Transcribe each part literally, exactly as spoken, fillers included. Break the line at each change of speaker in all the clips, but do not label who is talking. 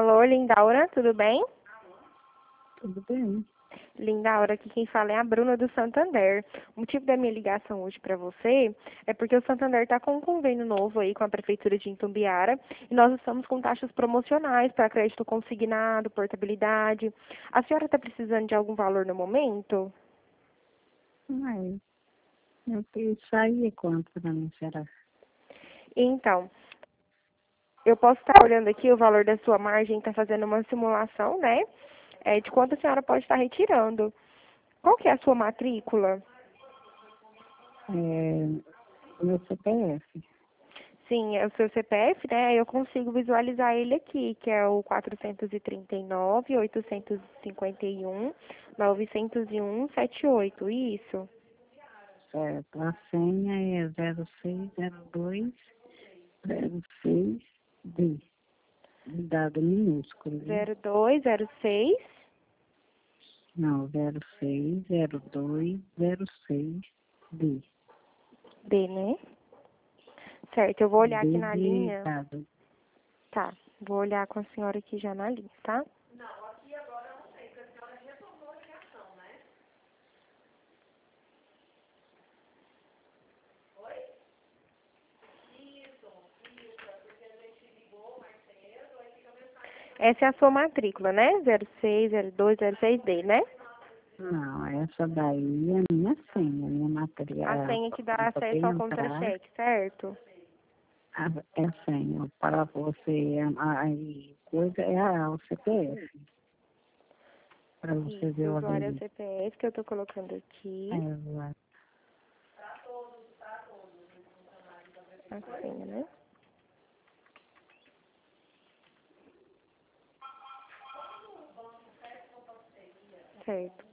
Alô, Lindaura, tudo bem?
Tudo bem.
Lindaura, aqui quem fala é a Bruna do Santander. O motivo da minha ligação hoje para você é porque o Santander está com um convênio novo aí com a Prefeitura de Itumbiara e nós estamos com taxas promocionais para crédito consignado, portabilidade. A senhora está precisando de algum valor no momento?
Mas eu quis sair quanto para mim, será?
Então, eu posso estar olhando aqui o valor da sua margem, está fazendo uma simulação, né? É, de quanto a senhora pode estar retirando. Qual que é a sua matrícula?
É, meu C P F.
Sim, é o seu C P F, né? Eu consigo visualizar ele aqui, que é o quatrocentos e trinta e nove, oitocentos e cinquenta e um, novecentos e um, setenta e oito, isso.
Certo. A senha é zero seis zero dois zero seis D. Dado minúsculo, viu?
zero dois zero seis,
Não, zero seis zero dois zero seis D.
D, né? Certo, eu vou olhar aqui
D
na
de
linha.
dado.
Tá, vou olhar com a senhora aqui já na linha, tá? Essa é a sua matrícula, né? zero seis zero dois zero seis D, né?
Não, essa daí é a minha senha, minha
A
material.
senha que dá
Para poder
acesso ao
entrar,
contra-cheque, certo?
a, é a senha. Para você, aí, coisa é a, o C P F. Para você
Isso,
ver
o
o
usuário é o
aderir.
C P F que eu tô colocando aqui.
É, vai.
A senha, né? Certo.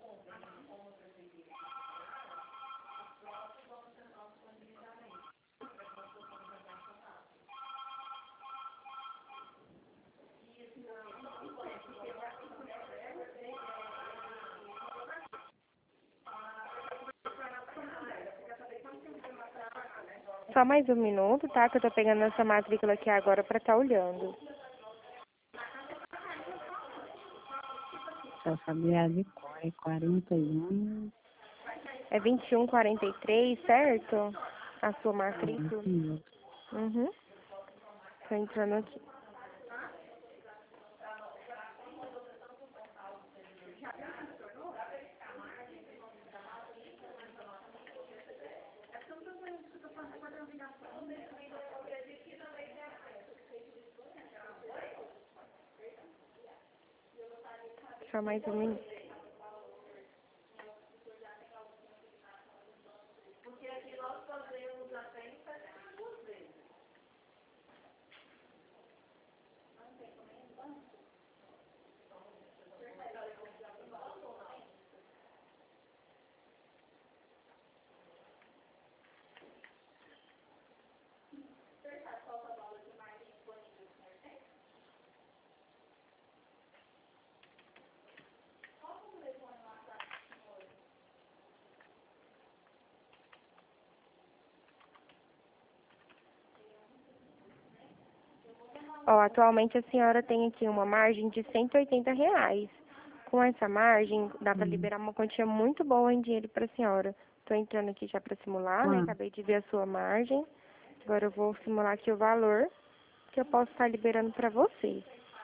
Só mais um minuto, tá? Que eu tô pegando essa matrícula aqui agora pra tá olhando.
Só sabia de cor, é quarenta e um.
É vinte e um quarenta e três, certo? A sua
É,
matrícula.
isso mesmo.
Uhum. Tô entrando aqui. Só mais um minuto. Ó, atualmente a senhora tem aqui uma margem de cento e oitenta reais. Com essa margem, dá para
Hum.
liberar uma quantia muito boa em dinheiro para a senhora. Tô entrando aqui já para simular, né?
Quanto?
Acabei de ver a sua margem. Agora eu vou simular aqui o valor que eu posso estar liberando para você.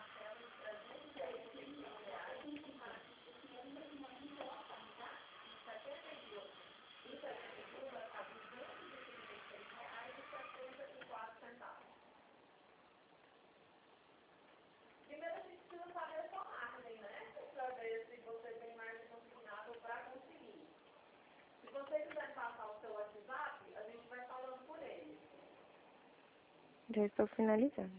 Já estou finalizando.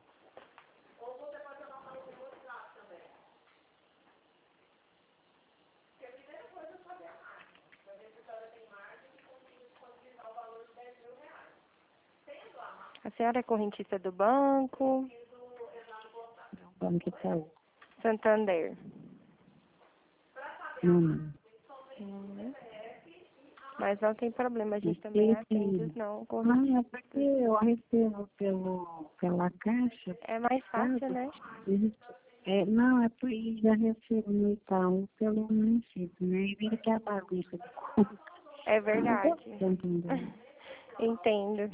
A senhora é correntista do banco
Banco Itaú.
Santander.
Hum.
Uhum. Mas não tem problema, a gente
E
também
esse-
atende os não com
Não, é porque eu recebo pelo, pela caixa,
É mais fácil,
sabe?
né?
Isso. É, não, é porque já recebo no Itaú pelo município, né? E vira que é a bagunça de conta.
É
Eu não tô
verdade.
entendendo.
Entendo.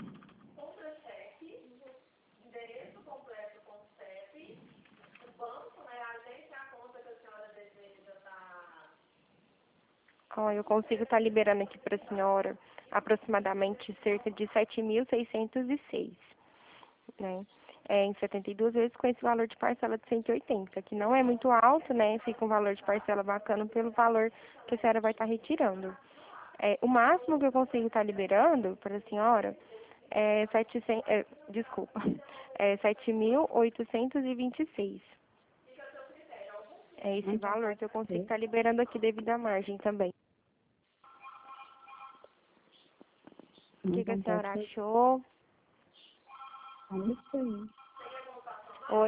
Ó, eu consigo estar liberando aqui para a senhora aproximadamente cerca de sete mil seiscentos e seis, né? É, em setenta e duas vezes com esse valor de parcela de cento e oitenta, que não é muito alto, né? Fica um valor de parcela bacana pelo valor que a senhora vai estar retirando. É, o máximo que eu consigo estar liberando para a senhora é setecentos, é, desculpa, é sete mil oitocentos e vinte e seis. É esse
Então,
valor que eu consigo estar liberando aqui devido à margem também. O que, que a
então pode
senhora
ser.
achou?
É isso aí.
Oi?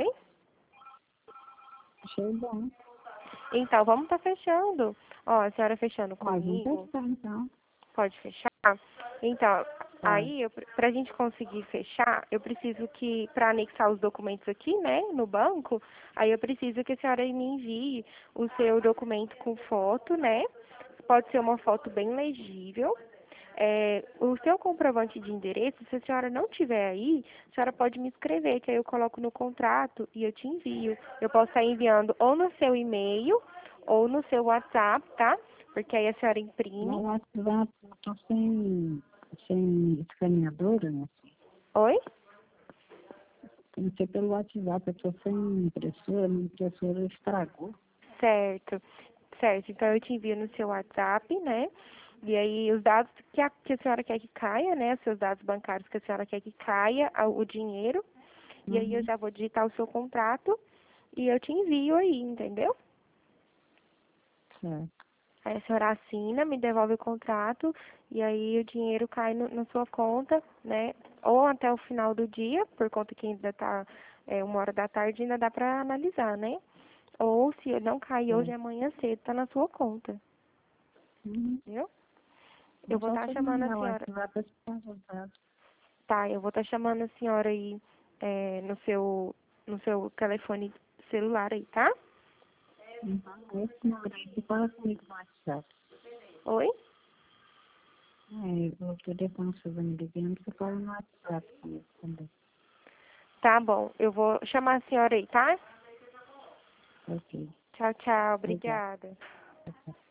Achei bom.
Então, vamos estar fechando. Ó, a senhora fechando
Mas vamos
comigo,
testar, então.
pode fechar? Então,
Pode.
aí, eu, pra gente conseguir fechar, eu preciso que, para anexar os documentos aqui, né, no banco, aí eu preciso que a senhora me envie o seu documento com foto, né? Pode ser uma foto bem legível. É, o seu comprovante de endereço, se a senhora não tiver aí, a senhora pode me escrever, que aí eu coloco no contrato e eu te envio. Eu posso estar enviando ou no seu e-mail ou no seu WhatsApp, tá? Porque aí a senhora imprime.
No WhatsApp eu tô sem, sem escaneadora, né?
Oi?
Tem que ser pelo WhatsApp, eu tô sem impressora, minha impressora estragou.
Certo. Certo. Então eu te envio no seu WhatsApp, né? E aí os dados que a, que a senhora quer que caia, né? Os seus dados bancários que a senhora quer que caia, a- o dinheiro. E aí eu
Uhum.
já vou digitar o seu contrato e eu te envio aí, entendeu?
Certo.
Aí a senhora assina, me devolve o contrato e aí o dinheiro cai no, na sua conta, né? Ou até o final do dia, por conta que ainda tá é, uma hora da tarde, ainda dá pra analisar, né? Ou se não cair hoje,
Certo.
amanhã cedo, tá na sua conta,
Uhum.
viu? Eu
É
vou
só
estar
você
chamando a
mandar o
senhora,
WhatsApp esse resultado.
tá? Eu vou estar chamando a senhora aí é, no seu no seu telefone celular aí, tá?
Uhum. Esse número aí, você fala comigo no WhatsApp.
Oi?
É, o telefone que você vai me ligando, você fala no WhatsApp comigo também.
Tá bom. Eu vou chamar a senhora aí, tá?
Ok.
Tchau, tchau.
Obrigada.
Obrigada.
Tchau, tchau.